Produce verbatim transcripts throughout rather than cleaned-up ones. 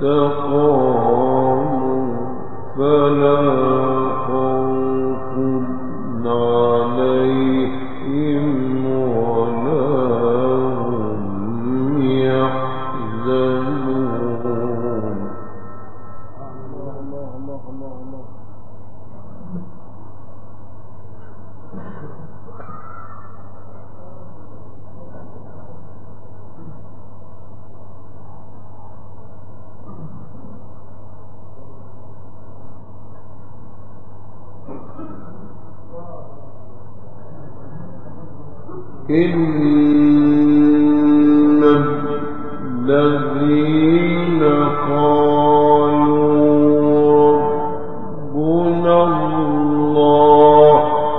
إن الذين قالوا ربنا الله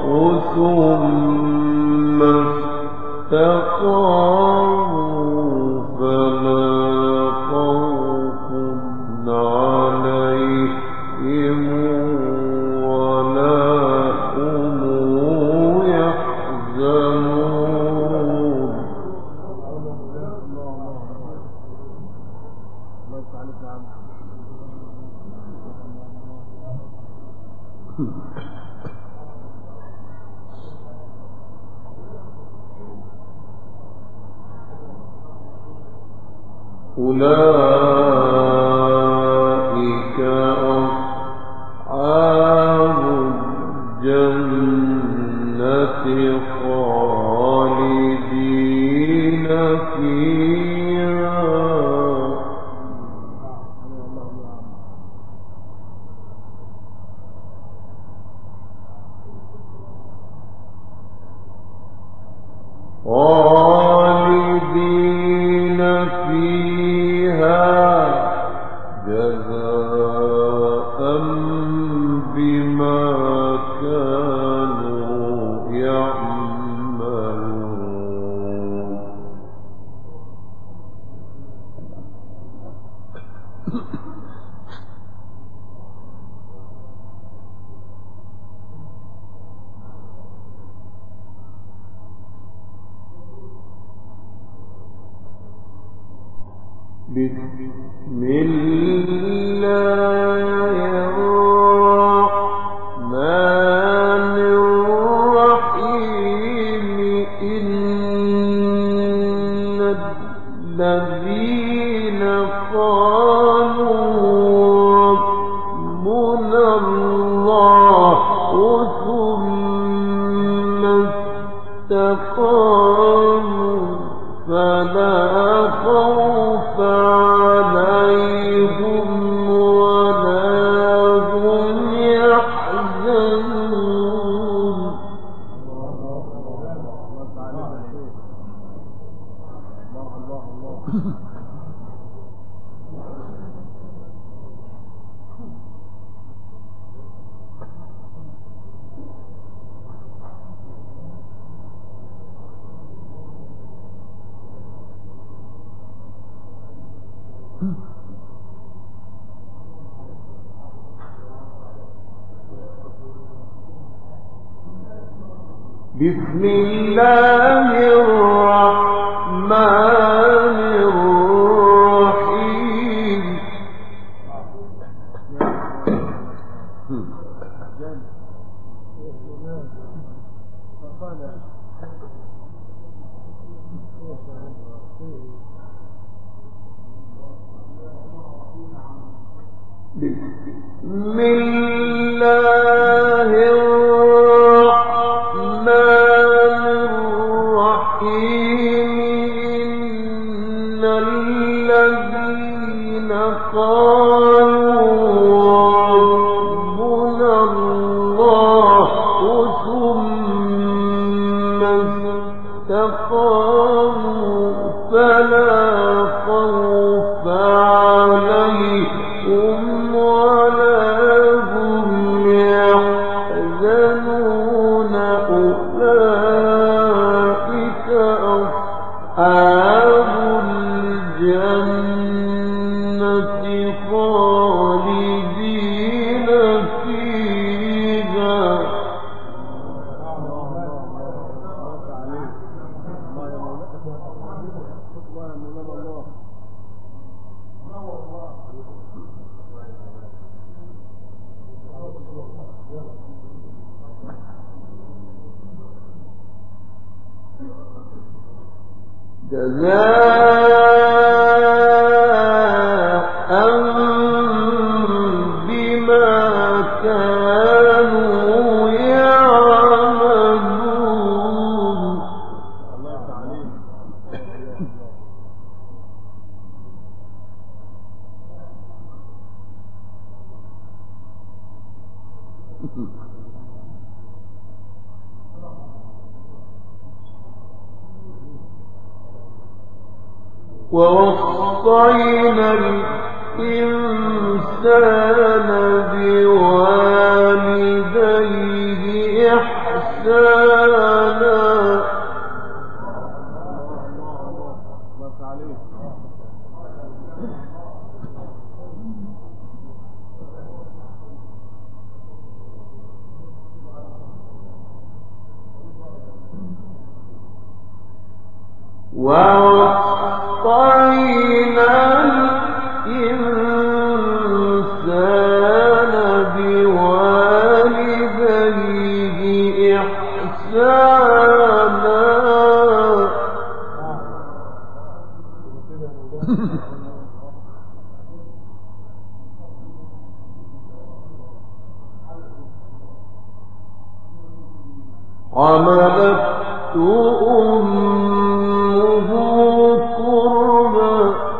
ثم استقاموا فلا خوف عليهم ولا هم يحزنون. أولئك أصحاب الجنة خالدين فيها خالدين فيها جزاء بما كانوا يعملون. بسم الله الرحمن الرحيم. إن الذين قالوا ربنا الله ثم استقاموا فلا خوف عليهم ولا هم يحزنون. بسم الله الرحمن الرحيم. بسم الله الرحمن الرحيم. إن الذين قالوا ربنا الله ثم استقاموا فلا خوف عليهم ولا هم يحزنون. أولئك أصحاب الجنة خالدين فيها ووصينا الإنسان بوالديه إحسانا ووصينا الإنسان بوالديه إحسانا حملته أمه كربا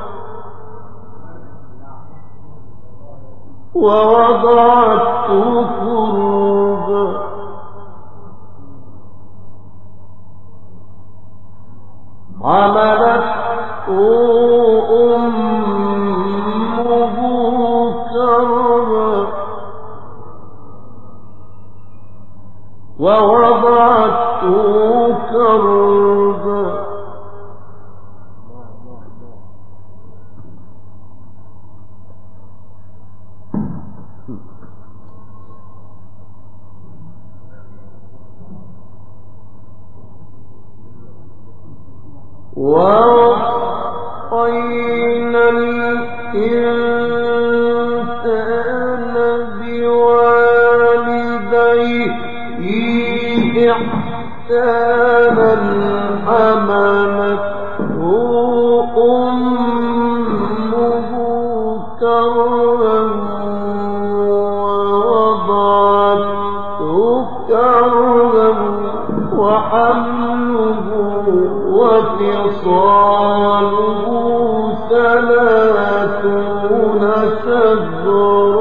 ووضعته كربا حملته أمه كربا ووضعته كربا ووصينا الإنسان بوالديه إحسانا حملته أمه كرها ووضعته كرها وحمله وفصاله ثلاثون شهرا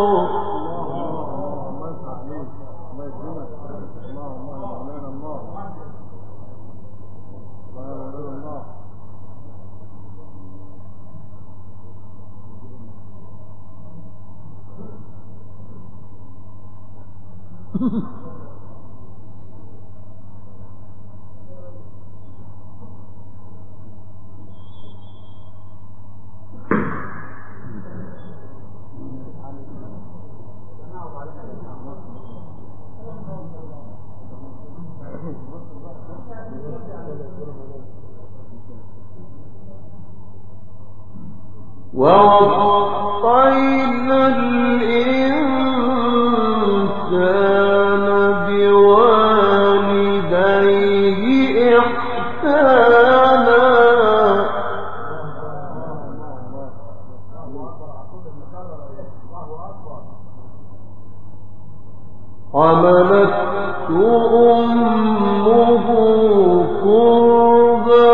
ووصينا الإنسان بوالديه إحسانا حملته أمه كربا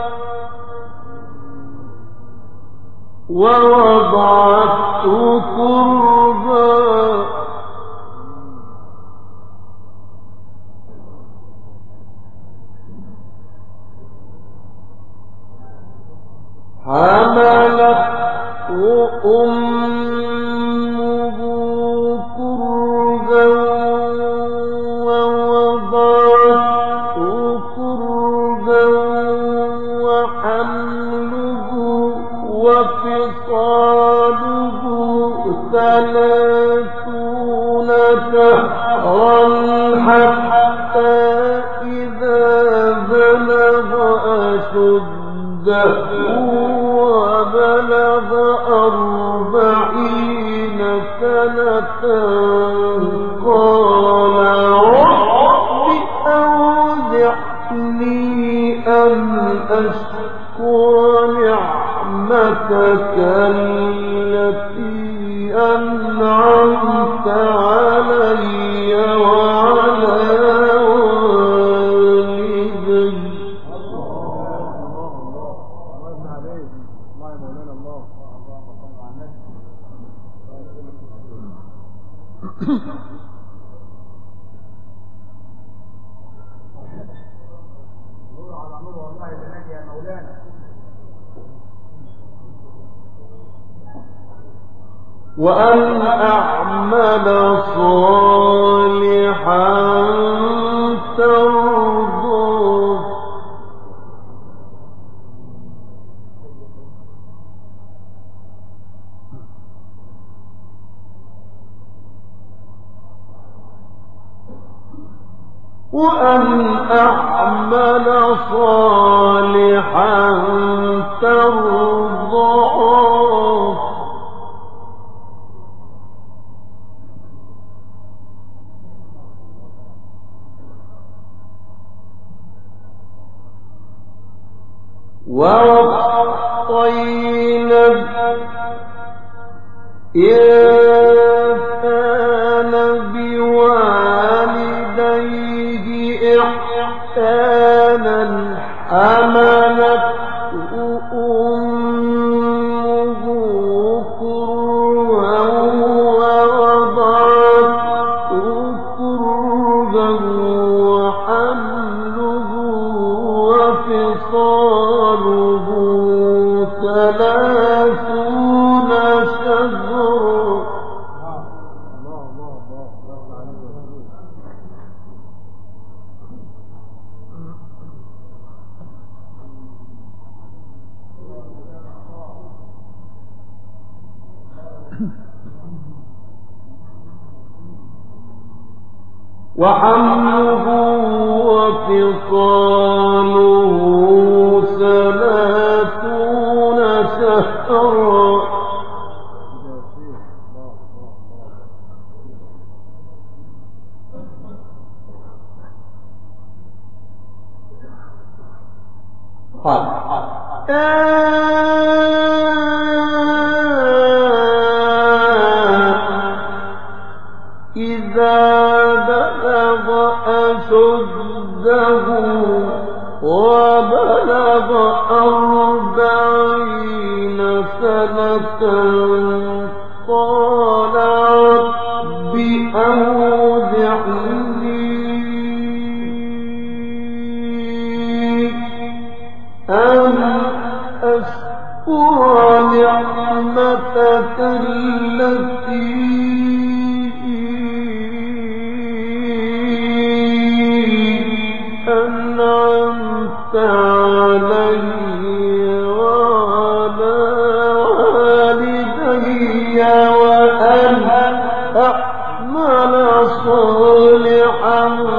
ووضعته كربا حملته أمه كربا ووضعته كربا وحمله وفصاله ثلاثون شهرا حتى إذا بلغ أشده وبلغ أربعين سنة قال رب أوزعني أن أشكر أنعمت علي وعلى والدي. وأن أعمل صالحا ترضاه. وأن أعمل صالحا ترضاه. ووصينا الإنسان بوالديه إحسانا حملته أمه كرها ووضعته كرها وحمله وفصاله ثلاثون شهرا. وحمله وفصاله ثلاثون شهرا. إذا بلغ أشده وبلغ أربعين سنة قال رب أوزعني أن أشكر نعمتك التي أنعمت علي وعلى والدي وأن أعمل صالحا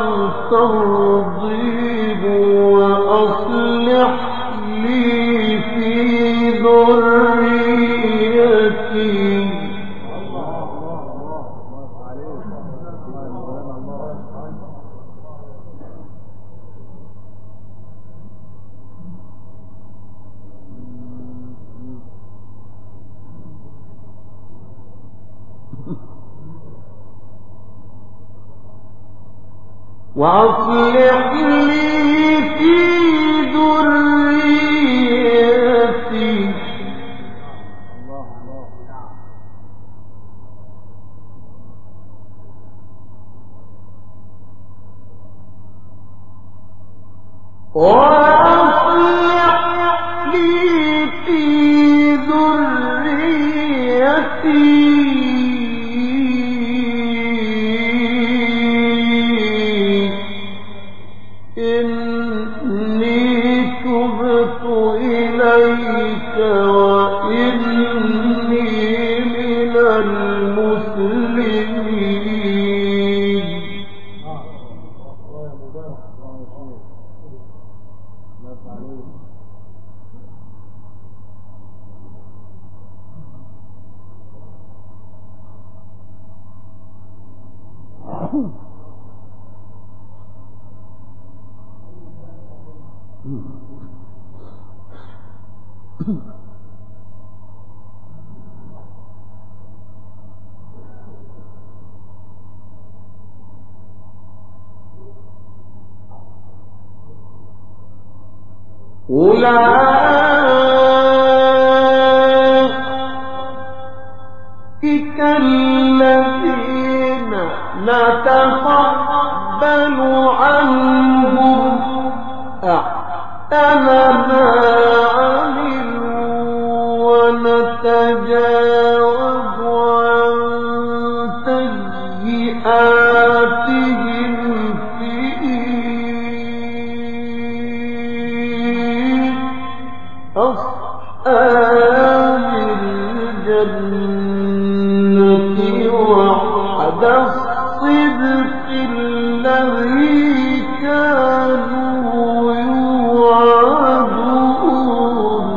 ترضيه وأصلح لي في ذريتي. وأصلح لي في ذريتي. وأصلح لي في ذريتي إني تبت إليك وإني من المسلمين. أولئك الذين نتقبل عنهم أحسن ما عملوا ونتجاوز عن سيئاتهم في أصحاب الجنة وعد الصدق الذي كانوا يوعدون.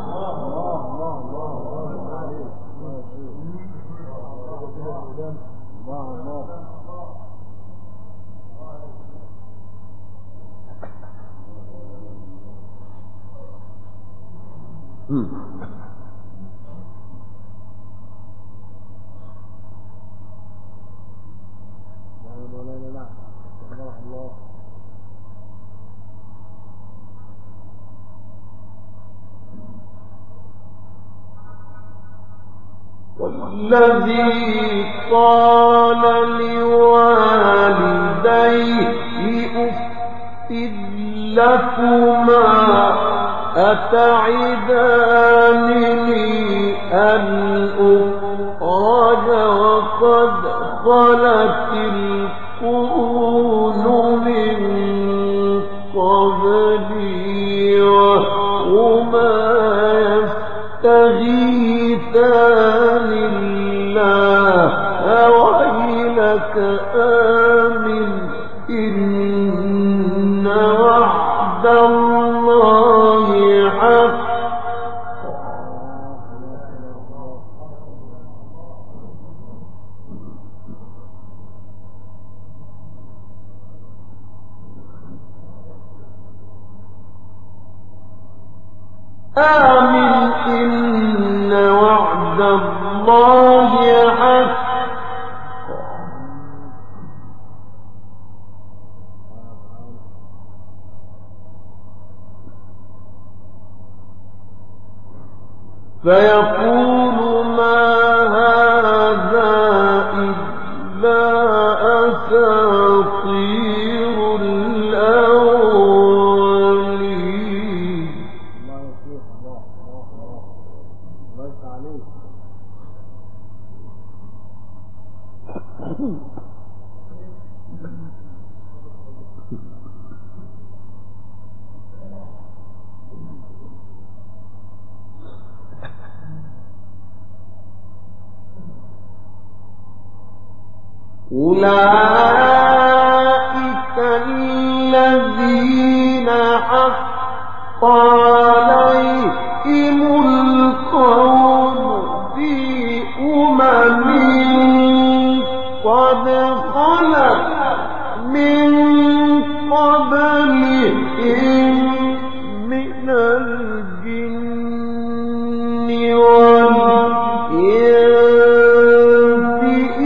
والذي قال لوالديه أف لكما أتعدانني أن أخرج وقد خلت القرون من قبلي وهما يستغيثان الله ويلك آمن إن وعد الله حق. آمن إن وعد الله حق. فيقول ما هذا إلا أساطير الأولين. أولئك الذين حق عليهم القول في أمم قد خلت من قبلهم من الجن والإنس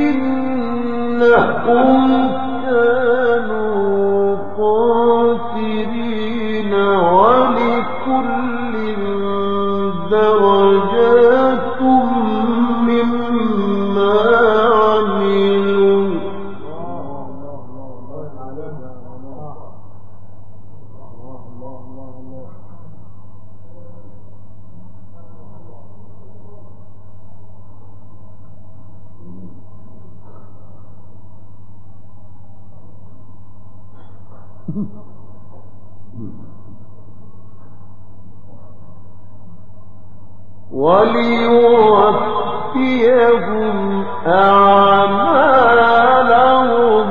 إنهم كانوا خاسرين ولكل درجات مما عملوا. وليوفيهم أعمالهم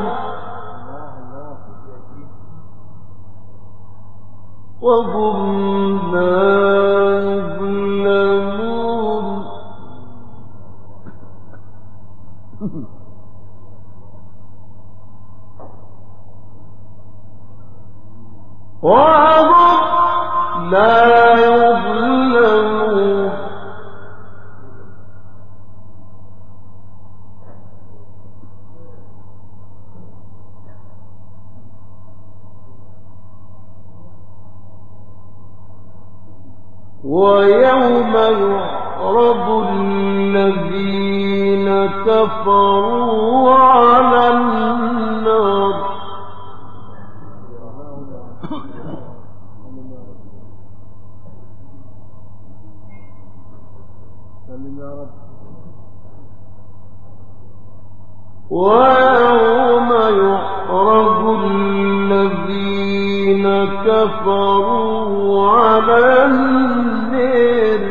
وهم لا يظلمون. وهم لا يظلمون. ويوم يعرض الذين كفروا على النار ويوم يعرض الذين كفروا على النار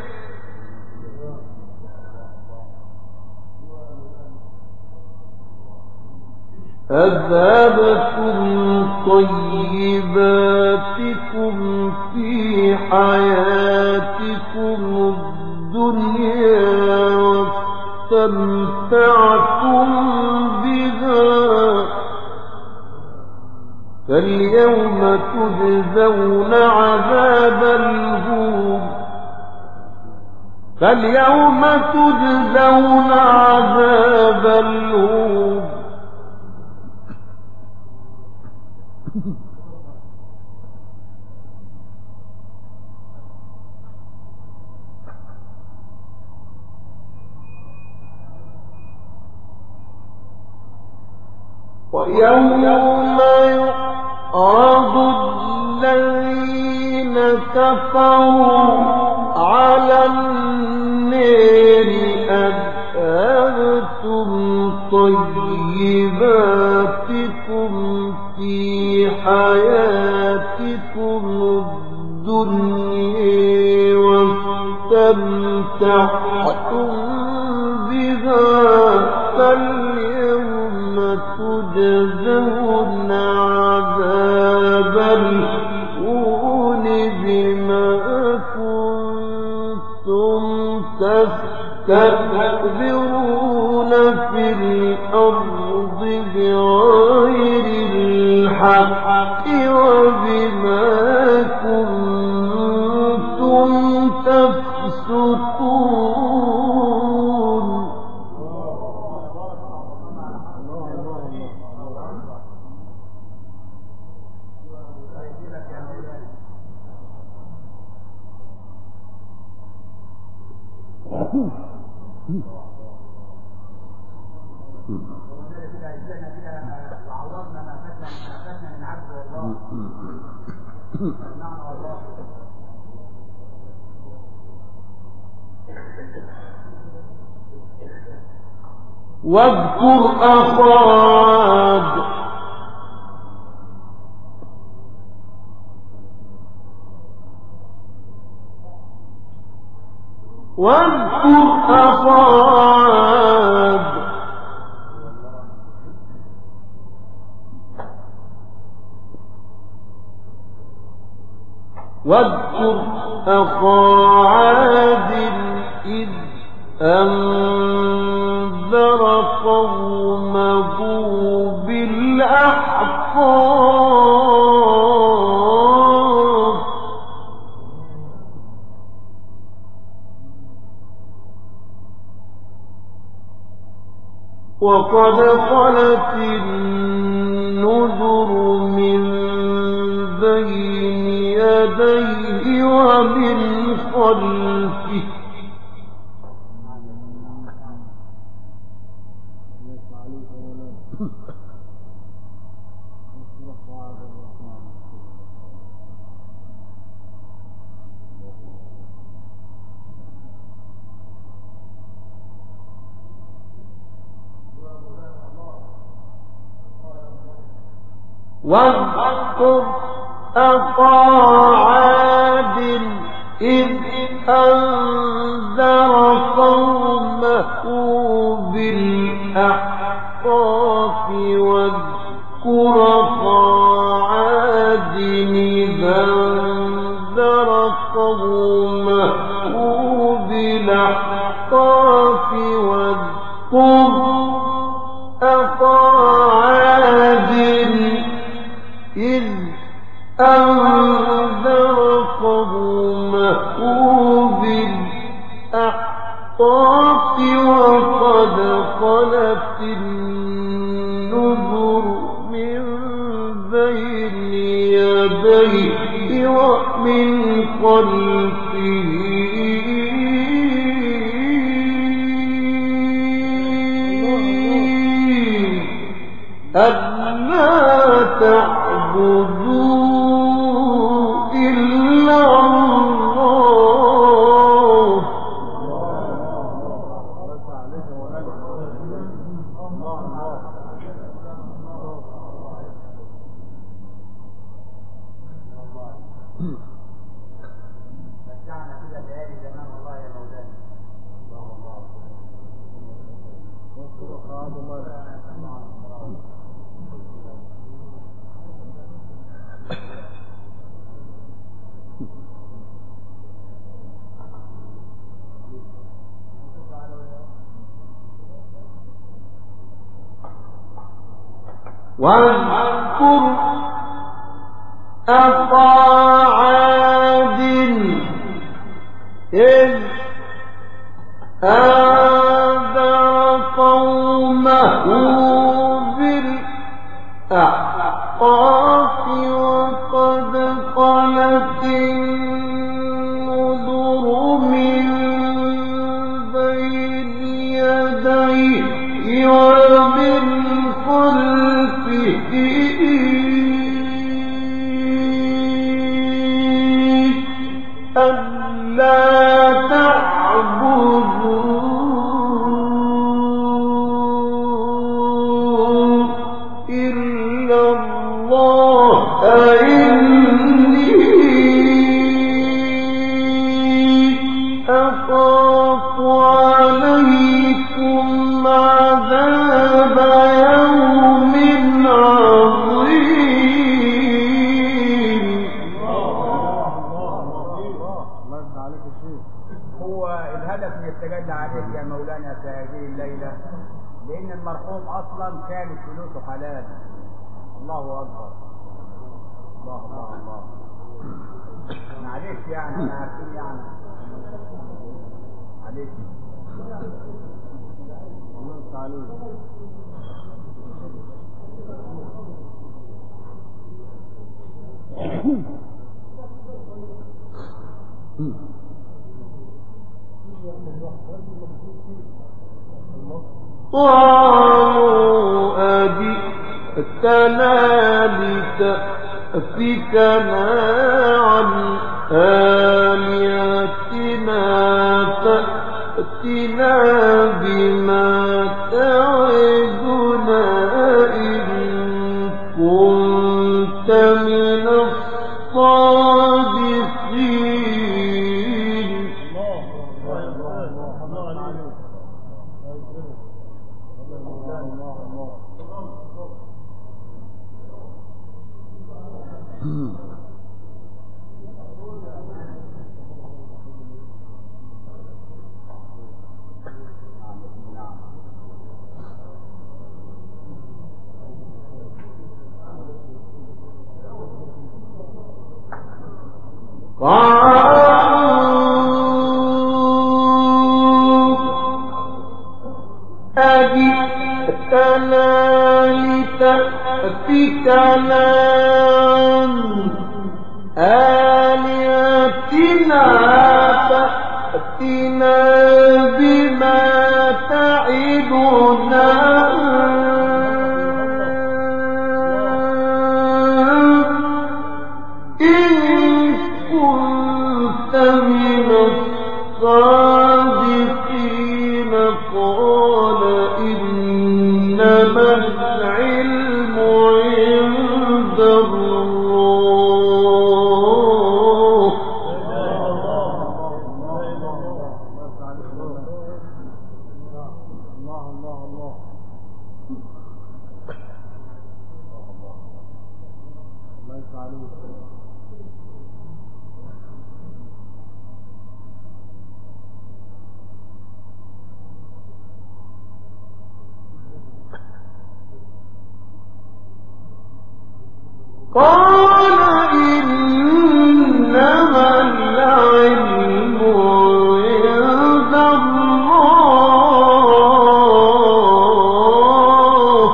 أذهبتم طيباتكم في حياتكم الدنيا واستمتعتم بها فاليوم تجزون عذاب الهون فاليوم تجزون عذاب الهون ويوم يعرض الذين كفروا على النار أذهبتم طيباتكم في حياتكم الدنيا واستمتعتم بها فاليوم تجزون عذاب الهون بما كنتم تستكبرون في الأرض بغير الحق وبما كنتم تفسقون واذكر أخا عاد واذكر أخا عاد واذكر أخا عاد إذ أنذر قومه بالأحقاف وقد خلت النذر من بين يديه ومن خلفه واذكر أخا عاد إذ أنذر قومه بالأحقاف واذكر أخا عاد إذ أنذر قومه بالأحقاف واذكر أخا عاد إذ أنذر قومه بالأحقاف وقد خلت النذر من بين يديه ومن خلفه ألا تعبدوا إلا الله واذكر أخا عاد إذ أنذر قومه بالأحقاف وقد خلت النذر من بين يديه ومن خلفه ألا تعبدوا إلا الله إني أخاف عليكم عذاب يوم عظيم. هو الهدف من التجلى عليك يا مولانا في هذه الليلة لأن المرحوم أصلا كانت فلوسه حلال. الله أكبر. الله الله الله. معلش يعني أنا عارفين يعني معلش. الله عليك. قالوا أجئتنا لتأفكنا عن آلهتنا فأتنا بما تعدنا إن كنت من الصادقين. أجئتنا لتأفكنا عن آلهتنا فأتنا بما تعدنا إن كنت من الصادقين. قال إنما العلم عند الله. قال إنما العلم عند الله.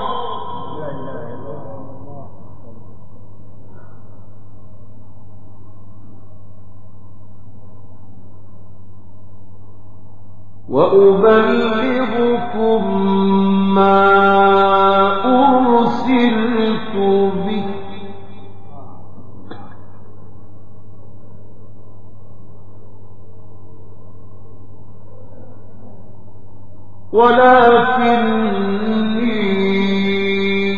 وأبلغكم ما أرسل ولكني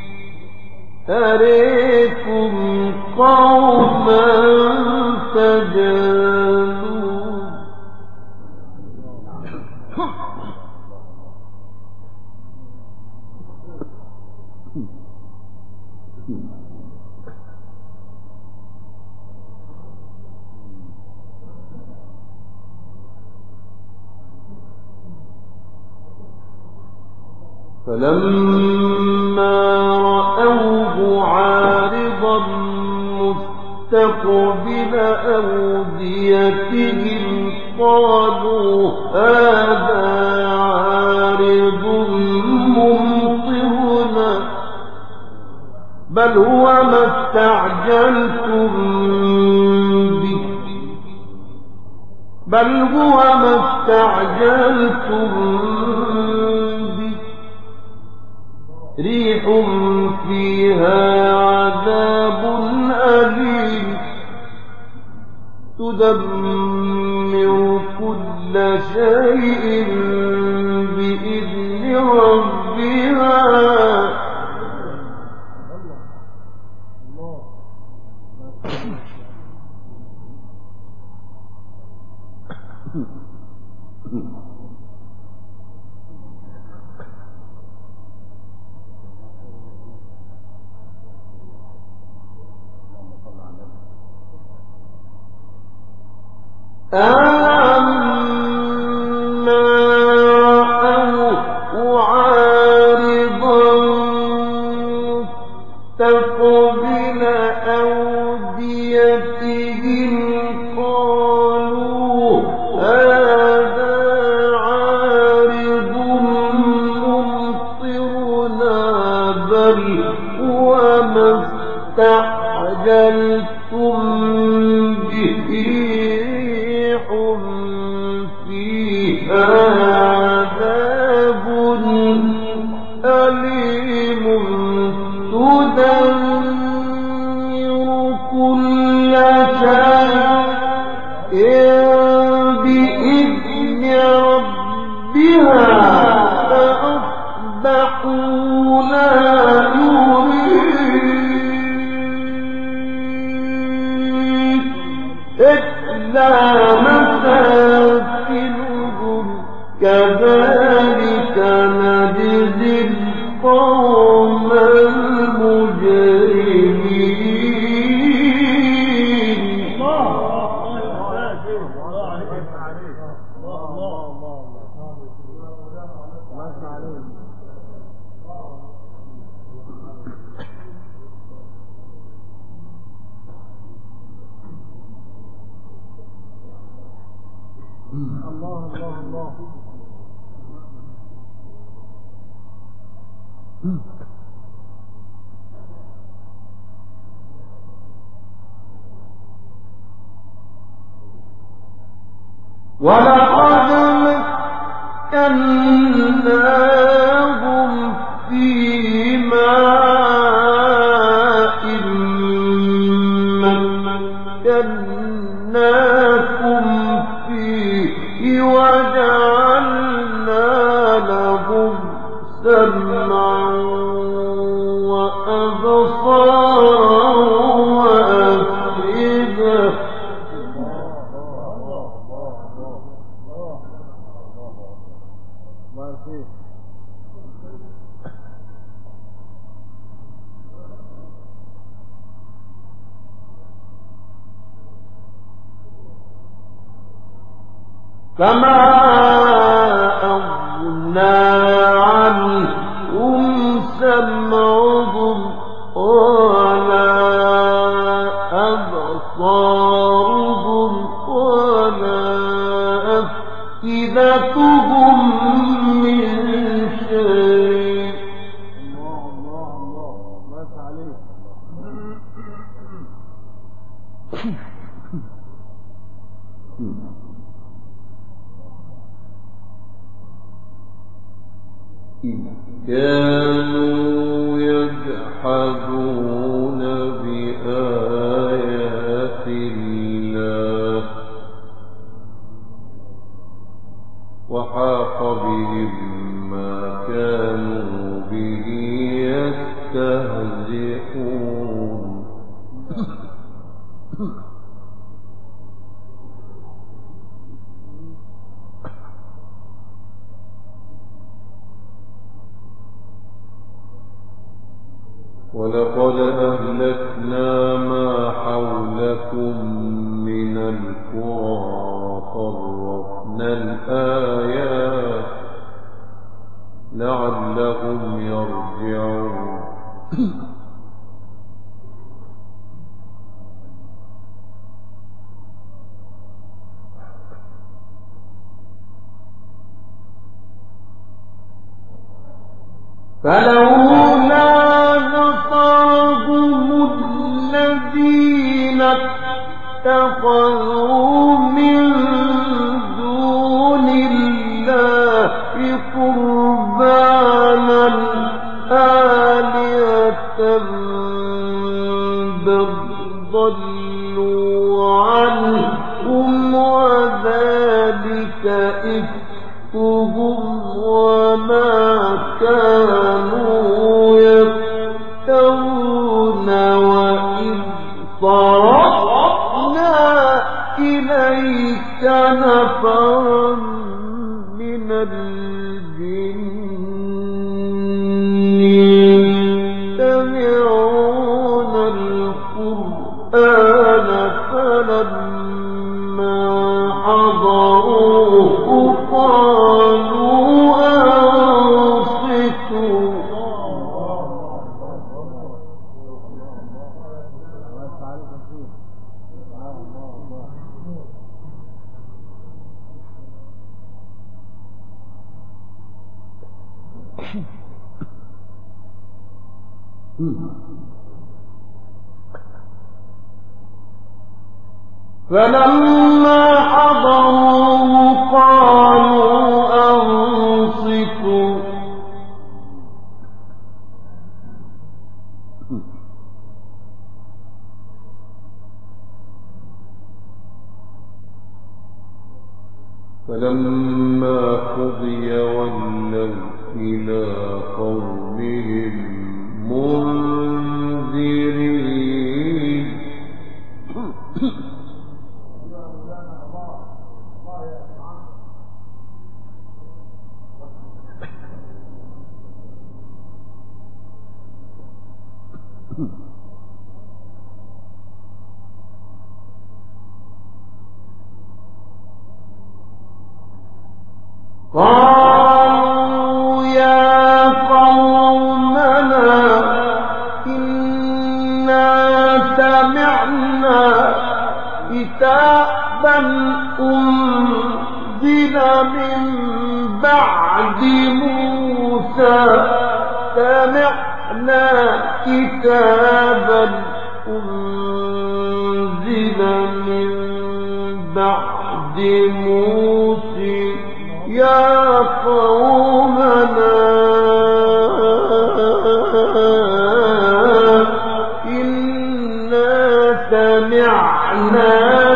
أريكم قوما تجهلون فلما رأوه عارضا مستقبل أوديتهم قالوا هذا عارض ممطرنا بل هو ما استعجلتم به بل هو ما استعجلتم به ريح فيها عذاب أليم تدمر كل شيء بإذن ربها أَمَّا رَأَوْهُ عَارِضًا مُسْتَقْبِلَ أَوْدِيَتِهِمْ قَالُوا هَٰذَا عَارِضٌ مُمْطِرُنَا بَلْ هُوَ مَا اسْتَعْجَلْتُم بِهِ عذاب أليم تدمر كل شيء بإذن ربها فأصبحوا لا يرى إلا مساكنهم كذلك نجزي القوم المجرمين. الله الله الله ولقد مكناهم في ماء مكناكم فيه وجعلنا لهم سمعا وأبصارا وأفئدة فما أغنى عنهم سمعهم ولا أبصارهم ولا أفئدتهم من شيء. الله الله الله بس عليك. إذ كانوا يجحدون بآيات الله وحاق بهم كانوا به يستهزئون ولقد أهلكنا ما حولكم من القرى صرفنا الآيات لعلهم يرجعون فلولا نصرهم الذين اتخذوا من دون الله قربانا آلهة بل ضلوا عنهم وذلك إفكهم وما كانوا يفترون وإذ صرفنا إليك نفرا من الجن يستمعون القرآن فلما حضروه قالوا أنصتوا فلما حضروه قالوا أنصتوا فلما قضي ولوا إلى قومهم منذرين قالوا يا قومنا إنا سمعنا كتابا أنزل من بعد موسى سمعنا كتابا أنزل من بعد موسى يا قومنا إنا سمعنا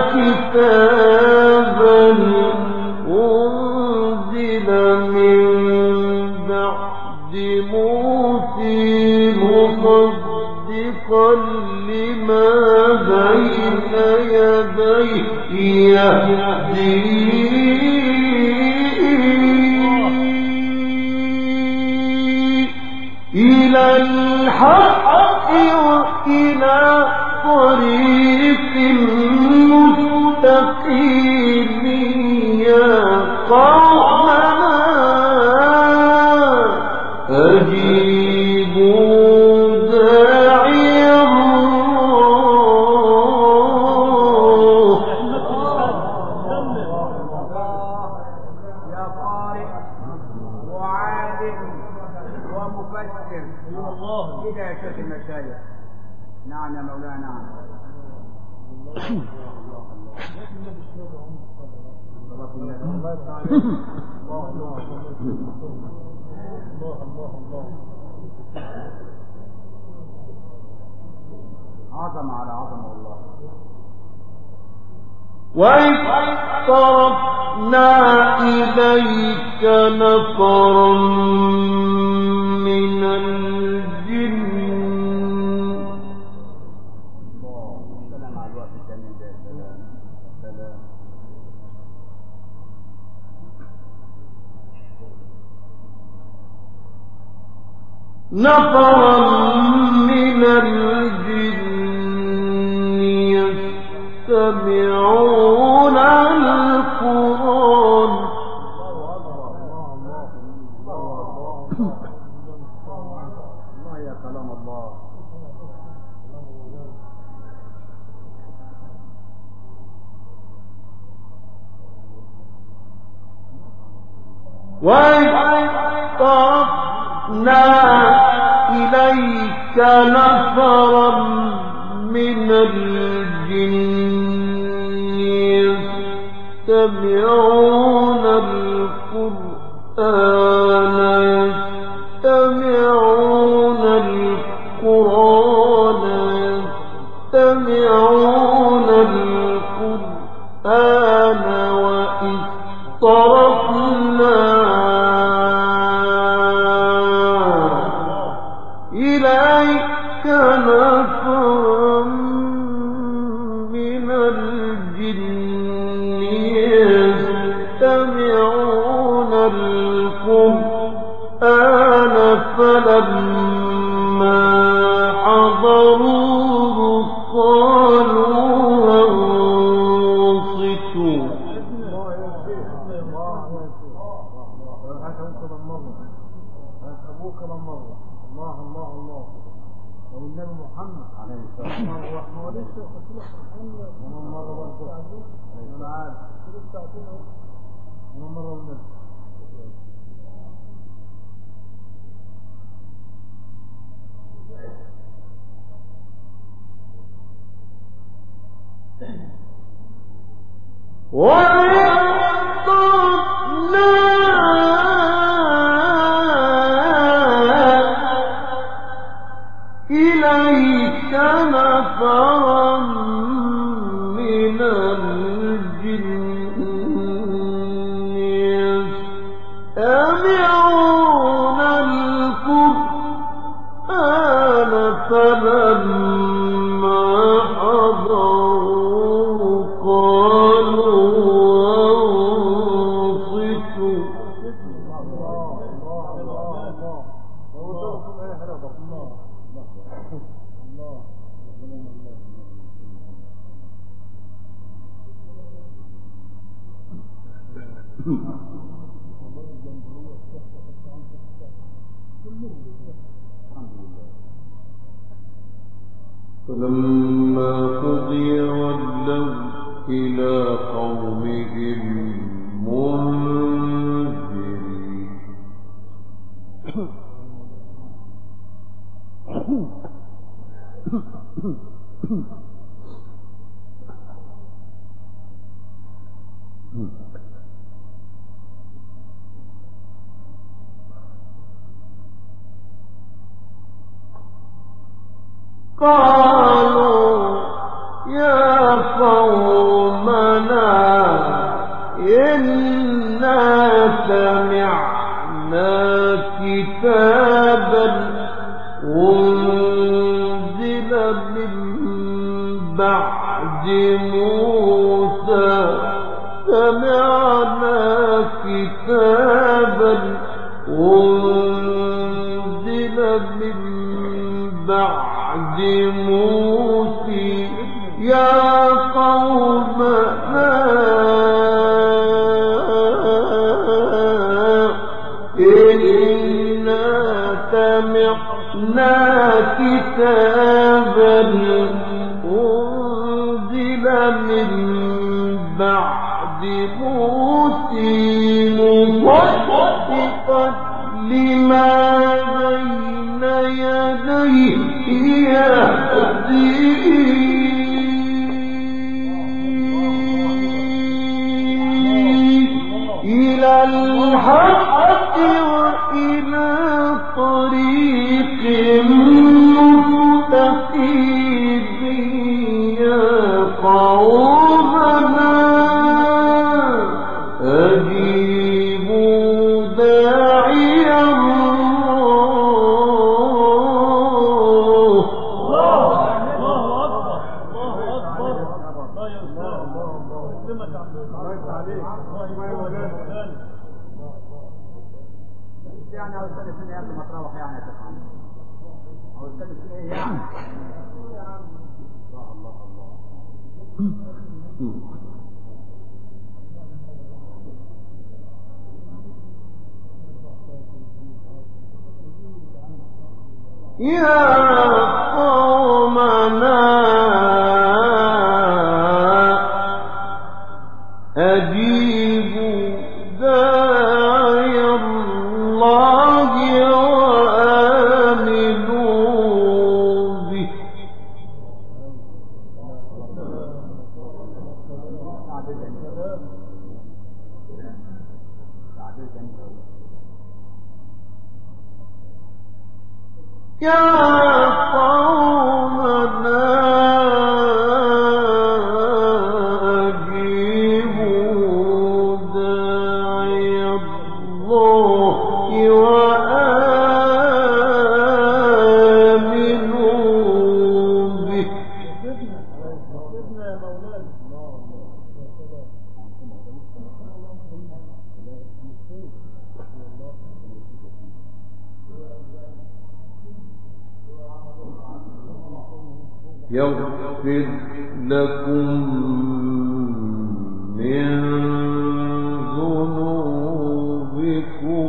كتابا أنزل من بعد موسى مصدقا لما بين يديه يهدي إلى الحق وإلى طريق مستقيم يا قومنا أجيبوا داعي الله يا قارئ وعالم ومفسر كده يا شيخ المشايخ. نعم يا مولانا. نعم عظمة على عظمة الله. وإذ صرفنا إليك نفرا نفرا من الجن يستمعون القرآن الله يا كلام الله وَإِذْ إليك نفرا من الجن يستمعون القرآن يستمعون القرآن يستمعون القرآن وإذ صرفنا إليك نفرا من الجن يستمعون القرآن فلما حضروه قالوا أنصتوا الله الله الله والنبي محمد عليه الصلاه والسلام ومن مر برضه انا عارف ومن مر النبي إليك نفرا من الجن يستمعون القرآن فلما حضروه قالوا أنصتوا فلما قضي ولوا إلى قومهم منذرين قالوا يا قومنا إنا سمعنا كتابا أنزل من بعد موسى سمعنا كتابا أنزل من بعد موسى يا قومنا إنا سمعنا كتابا أنزل من بعد موسى مصدقا لما بين يديه يهدي إلى الحق وإلى طريق مستقيم يا قومنا أجيبوا داعي الله يعني عاوز استنى سنه قبل ما تروح يعني يا شيخ علي؟ عاوز استنى سنه ايه يعني؟ الله الله الله. يا قومنا أجيبوا داعي الله وآمنوا به. يا قومنا أجيبوا داعي الله وآمنوا به. يغفر لكم من ذنوبكم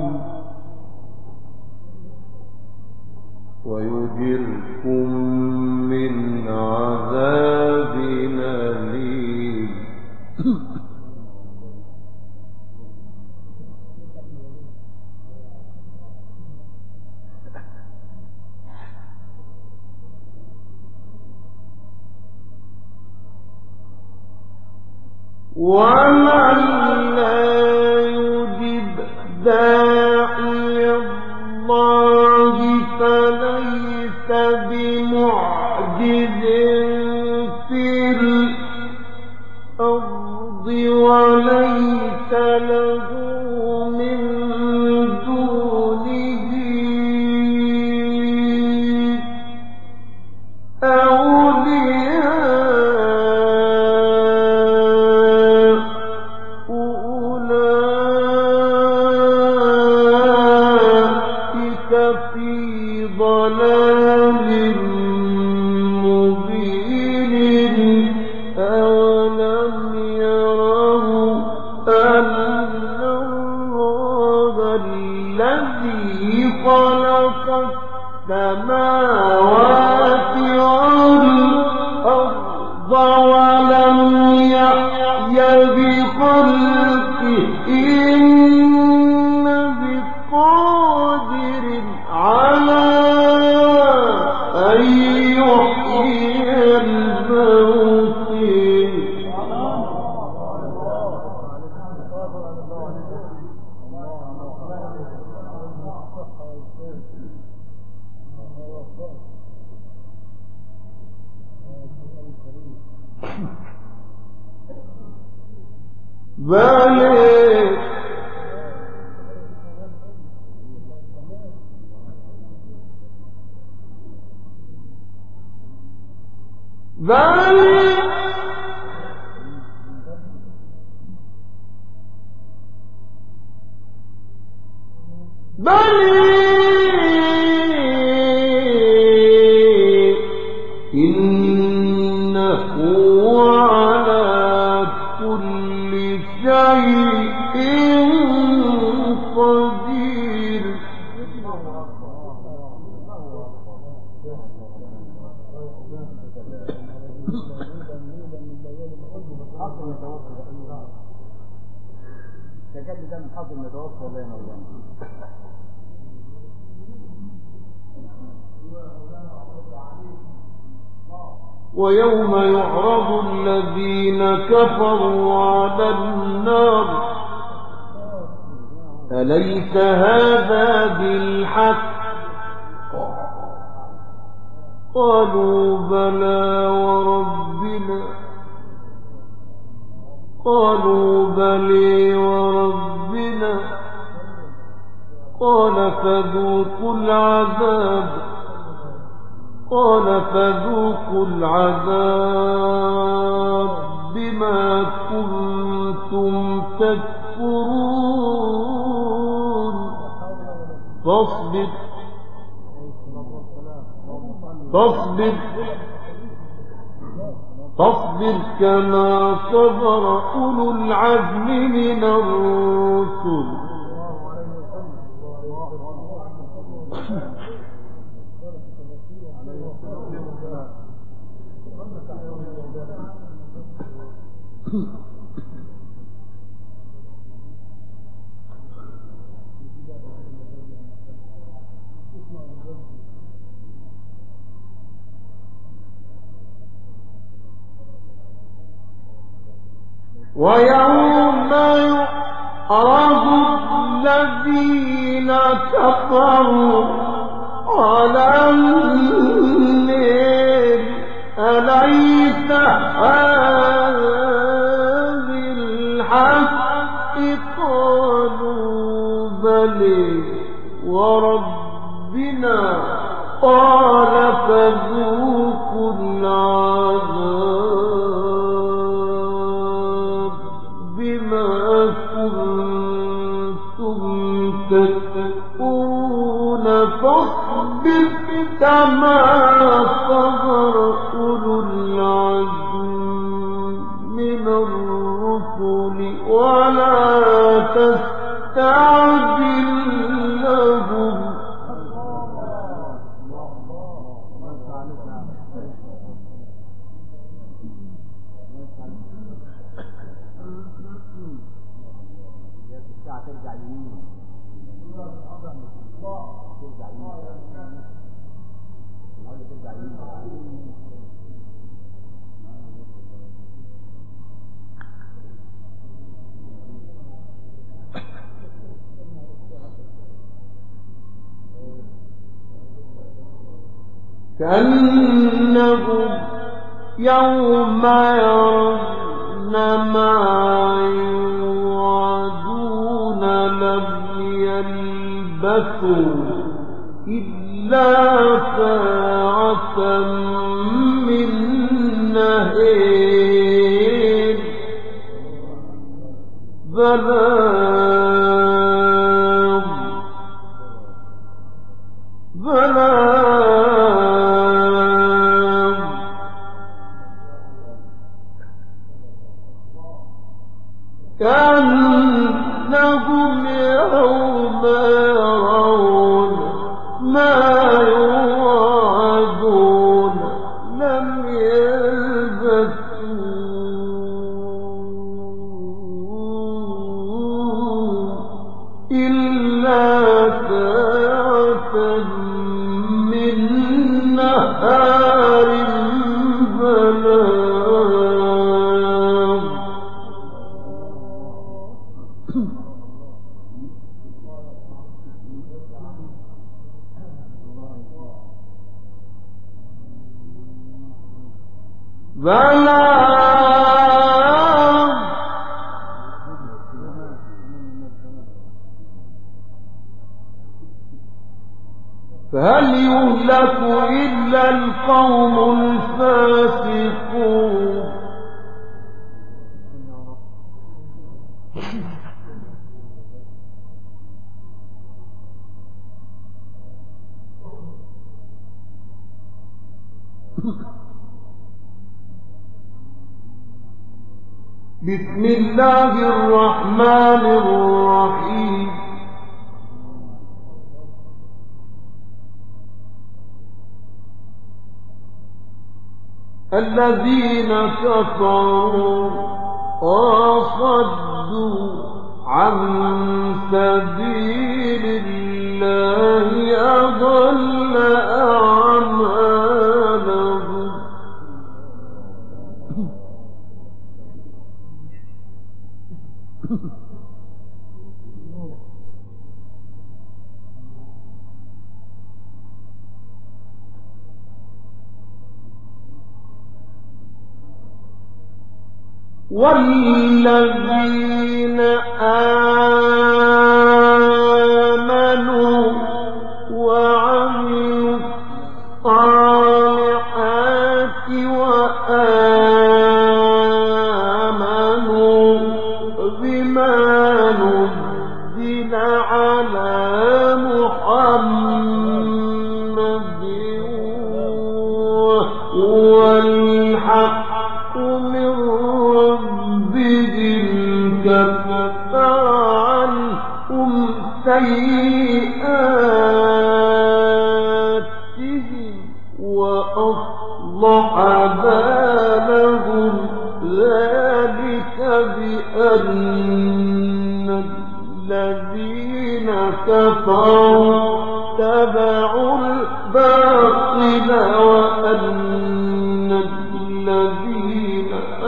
ويجركم من عذاب أليم. ومن لا يجب داعي الله فليس بمعجز في الأرض وليس له من دونه أولياء. السماوات والأرض ولم يحي بخلقهن بقادر على أن يحيي الموتى. بل بل بل إنه على كل شيء قدير. تجلي ده من حظ المتوفى زي ما قلنا. ويوم يعرض الذين كفروا على النار أليس هذا بالحق؟ قالوا بلى وربنا. قالوا بلى وربنا. قال فذوقوا العذاب. قال فذوقوا العذاب بما كنتم تكفرون. فاصبر فاصبر فاصبر كما صبر أولو العزم من الرسل ويوم يعرض الذين كفروا على النار أليس هذا بالحق قالوا بلى وربنا قال فذوقوا العذاب بما كنتم تكفرون فاصبر كما صبر أولو العزم من الرسل ولا تستعجل لهم كأنهم يوم يرون ما يوعدون لم يلبثوا إلا ساعة من نهار بلاغ بلاغ كأنهم يوم يرون ما يوعدون لم يلبثوا إلا ساعة من نهار بلاغ بلاغ فهل يهلك إلا القوم الفاسقون بسم الله الرحمن الرحيم الذين كفروا وصدوا عن سبيل الله أضل أعمالهم والذين آمنوا وعملوا الصالحات وآمنوا بما نزل على محمد اتبعوا الباطل وأن الذين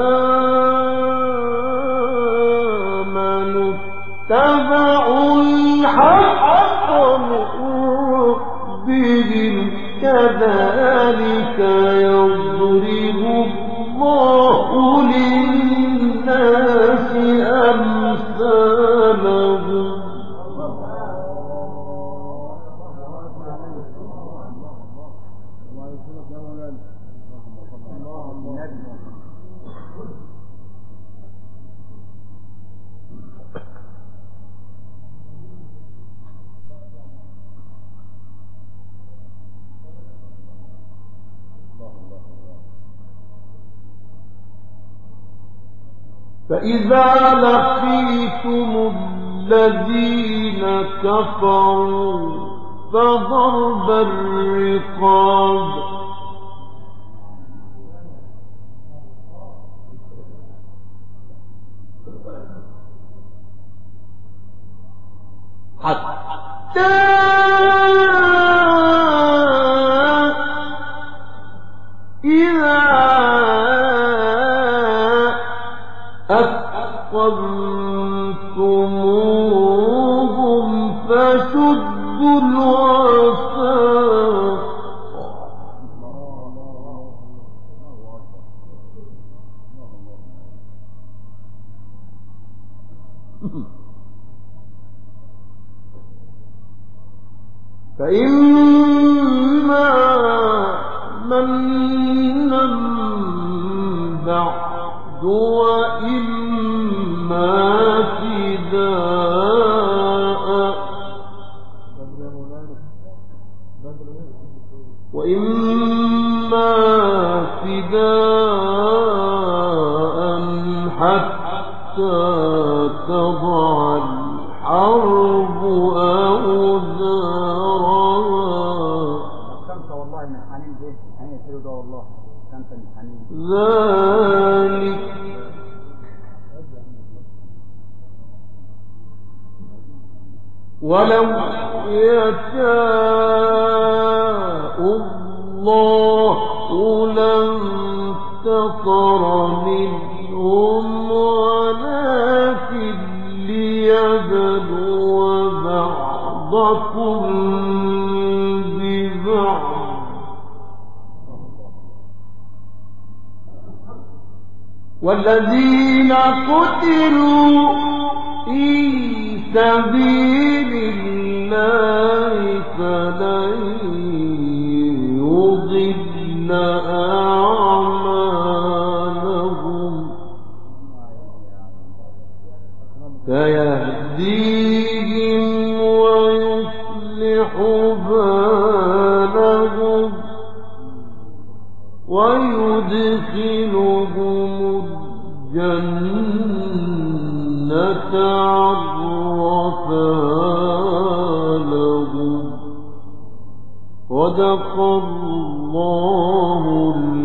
آمنوا اتبعوا الحق من ربهم كذلك يضرب الله للناس أمثالهم. فإذا لقيتم الذين كفروا فضرب الرقاب حتى إذا أثقلتموهم فشدوا الوثاق فإما منا بعد وإما فداء وإما فداء حتى تضع الحرب أوزارها. والله من حنين ده حنين ده والله كانت من حنين ذلك ولو يشاء الله لانتصر منهم ولكن ليبلو بعضكم ببعض والذين قتلوا في سبيل الله فلن يضل أعمالهم سيهديهم ويصلح بالهم ويدخلهم الجنة عرفها لهم صدق الله